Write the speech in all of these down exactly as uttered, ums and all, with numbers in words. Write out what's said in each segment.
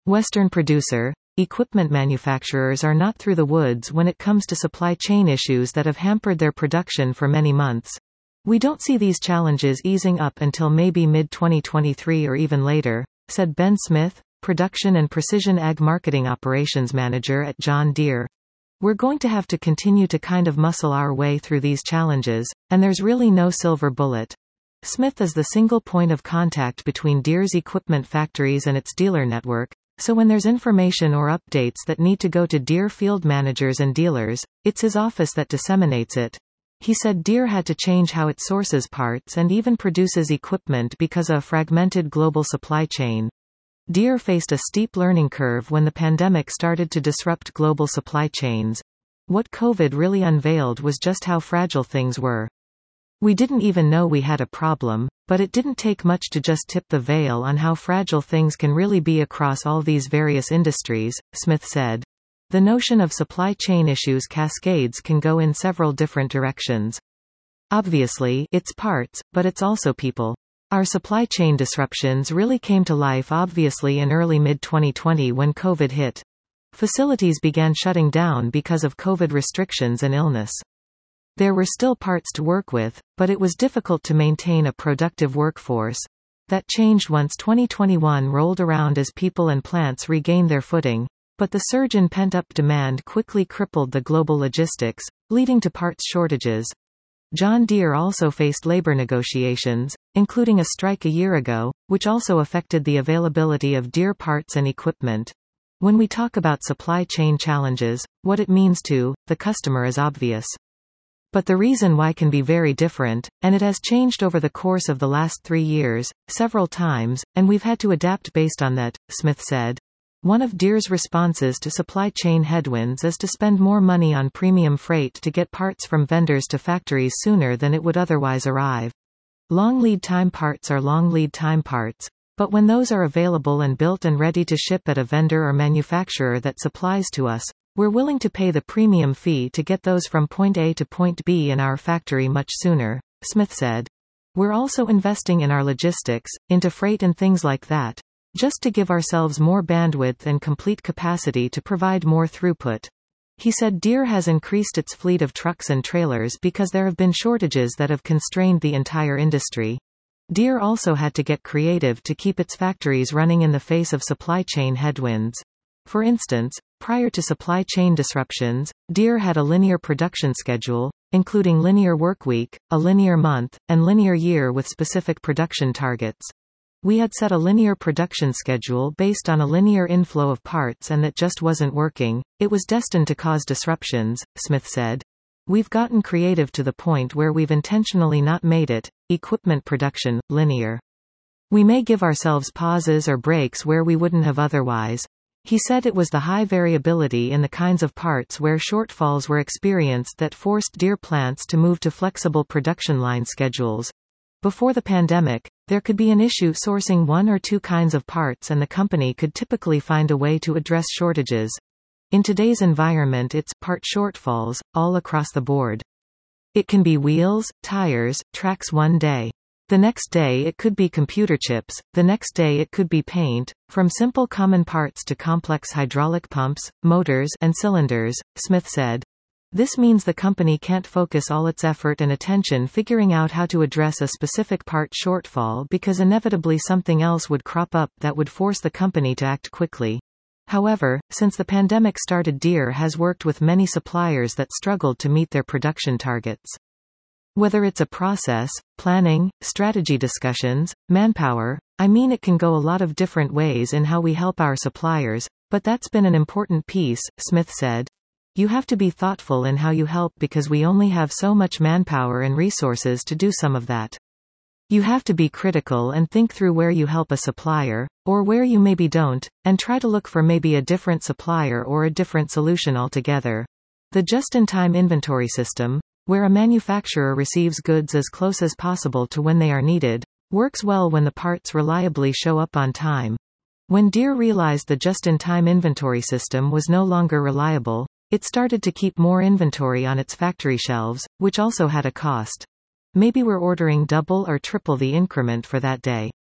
Western producer, equipment manufacturers are not through the woods when it comes to supply chain issues that have hampered their production for many months. We don't see these challenges easing up until maybe mid twenty twenty-three or even later, said Ben Smith, Production and Precision Ag Marketing Operations Manager at John Deere. We're going to have to continue to kind of muscle our way through these challenges, and there's really no silver bullet. Smith is the single point of contact between Deere's equipment factories and its dealer network, so when there's information or updates that need to go to Deere field managers and dealers, it's his office that disseminates it. He said Deere had to change how it sources parts and even produces equipment because of a fragmented global supply chain. Deere faced a steep learning curve when the pandemic started to disrupt global supply chains. What COVID really unveiled was just how fragile things were. We didn't even know we had a problem, but it didn't take much to just tip the veil on how fragile things can really be across all these various industries, Smith said. The notion of supply chain issues cascades can go in several different directions. Obviously, it's parts, but it's also people. Our supply chain disruptions really came to life obviously in early mid twenty twenty when COVID hit. Facilities began shutting down because of COVID restrictions and illness. There were still parts to work with, but it was difficult to maintain a productive workforce. That changed once twenty twenty-one rolled around as people and plants regained their footing. But the surge in pent-up demand quickly crippled the global logistics, leading to parts shortages. John Deere also faced labor negotiations, including a strike a year ago, which also affected the availability of Deere parts and equipment. When we talk about supply chain challenges, what it means to the customer is obvious. But the reason why can be very different, and it has changed over the course of the last three years, several times, and we've had to adapt based on that, Smith said. One of Deere's responses to supply chain headwinds is to spend more money on premium freight to get parts from vendors to factories sooner than it would otherwise arrive. Long lead time parts are long lead time parts, but when those are available and built and ready to ship at a vendor or manufacturer that supplies to us, we're willing to pay the premium fee to get those from point A to point B in our factory much sooner, Smith said. We're also investing in our logistics, into freight and things like that, just to give ourselves more bandwidth and complete capacity to provide more throughput. He said Deere has increased its fleet of trucks and trailers because there have been shortages that have constrained the entire industry. Deere also had to get creative to keep its factories running in the face of supply chain headwinds. For instance, prior to supply chain disruptions, Deere had a linear production schedule, including linear workweek, a linear month, and linear year with specific production targets. We had set a linear production schedule based on a linear inflow of parts and that just wasn't working. It was destined to cause disruptions, Smith said. We've gotten creative to the point where we've intentionally not made it, equipment production, linear. We may give ourselves pauses or breaks where we wouldn't have otherwise. He said it was the high variability in the kinds of parts where shortfalls were experienced that forced Deere plants to move to flexible production line schedules. Before the pandemic, there could be an issue sourcing one or two kinds of parts and the company could typically find a way to address shortages. In today's environment it's part shortfalls, all across the board. It can be wheels, tires, tracks one day. The next day it could be computer chips, the next day it could be paint, from simple common parts to complex hydraulic pumps, motors and cylinders, Smith said. This means the company can't focus all its effort and attention figuring out how to address a specific part shortfall because inevitably something else would crop up that would force the company to act quickly. However, since the pandemic started, Deere has worked with many suppliers that struggled to meet their production targets. Whether it's a process, planning, strategy discussions, manpower, I mean it can go a lot of different ways in how we help our suppliers, but that's been an important piece, Smith said. You have to be thoughtful in how you help because we only have so much manpower and resources to do some of that. You have to be critical and think through where you help a supplier, or where you maybe don't, and try to look for maybe a different supplier or a different solution altogether. The just-in-time inventory system, where a manufacturer receives goods as close as possible to when they are needed, works well when the parts reliably show up on time. When Deere realized the just-in-time inventory system was no longer reliable, it started to keep more inventory on its factory shelves, which also had a cost. Maybe we're ordering double or triple the increment for that day.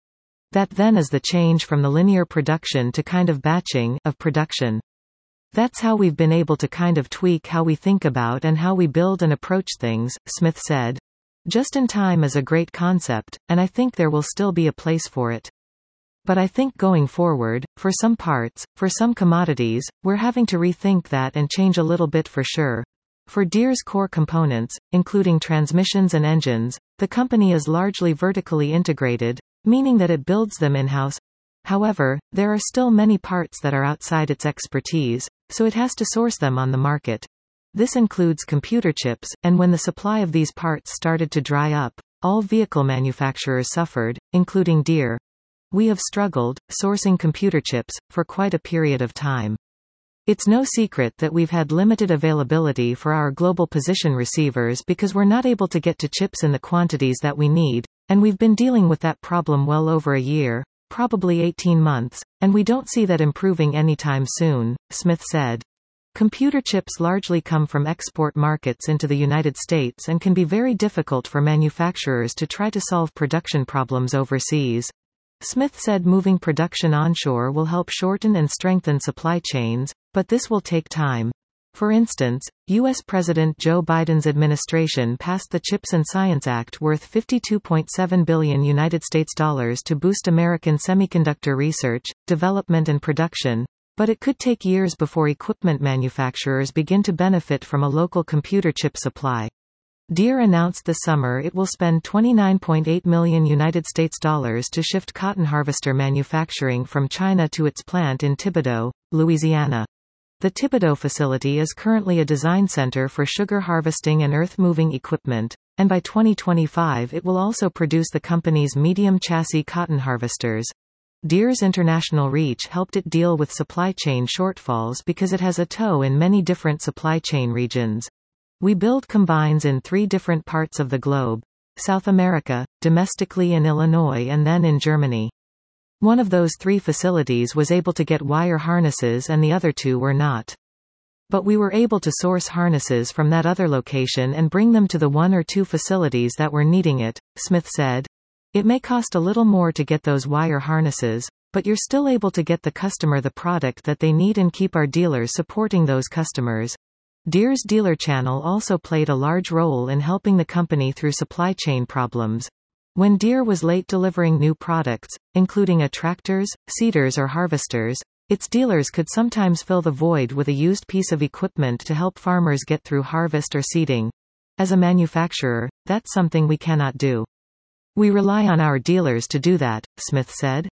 That then is the change from the linear production to kind of batching of production. That's how we've been able to kind of tweak how we think about and how we build and approach things, Smith said. Just in time is a great concept, and I think there will still be a place for it. But I think going forward, for some parts, for some commodities, we're having to rethink that and change a little bit for sure. For Deere's core components, including transmissions and engines, the company is largely vertically integrated, meaning that it builds them in-house. However, there are still many parts that are outside its expertise, so it has to source them on the market. This includes computer chips, and when the supply of these parts started to dry up, all vehicle manufacturers suffered, including Deere. We have struggled, sourcing computer chips, for quite a period of time. It's no secret that we've had limited availability for our global position receivers because we're not able to get to chips in the quantities that we need, and we've been dealing with that problem well over a year, probably eighteen months, and we don't see that improving anytime soon, Smith said. Computer chips largely come from export markets into the United States and can be very difficult for manufacturers to try to solve production problems overseas. Smith said moving production onshore will help shorten and strengthen supply chains, but this will take time. For instance, U S President Joe Biden's administration passed the CHIPS and Science Act worth fifty-two point seven billion United States dollars to boost American semiconductor research, development and production, but it could take years before equipment manufacturers begin to benefit from a local computer chip supply. Deere announced this summer it will spend twenty-nine point eight million United States dollars to shift cotton harvester manufacturing from China to its plant in Thibodaux, Louisiana. The Thibodaux facility is currently a design center for sugar harvesting and earth-moving equipment, and by twenty twenty-five it will also produce the company's medium chassis cotton harvesters. Deere's international reach helped it deal with supply chain shortfalls because it has a toe in many different supply chain regions. We build combines in three different parts of the globe: South America, domestically in Illinois and then in Germany. One of those three facilities was able to get wire harnesses and the other two were not. But we were able to source harnesses from that other location and bring them to the one or two facilities that were needing it, Smith said. It may cost a little more to get those wire harnesses, but you're still able to get the customer the product that they need and keep our dealers supporting those customers. Deere's dealer channel also played a large role in helping the company through supply chain problems. When Deere was late delivering new products, including a tractors, seeders or harvesters, its dealers could sometimes fill the void with a used piece of equipment to help farmers get through harvest or seeding. As a manufacturer, that's something we cannot do. We rely on our dealers to do that, Smith said.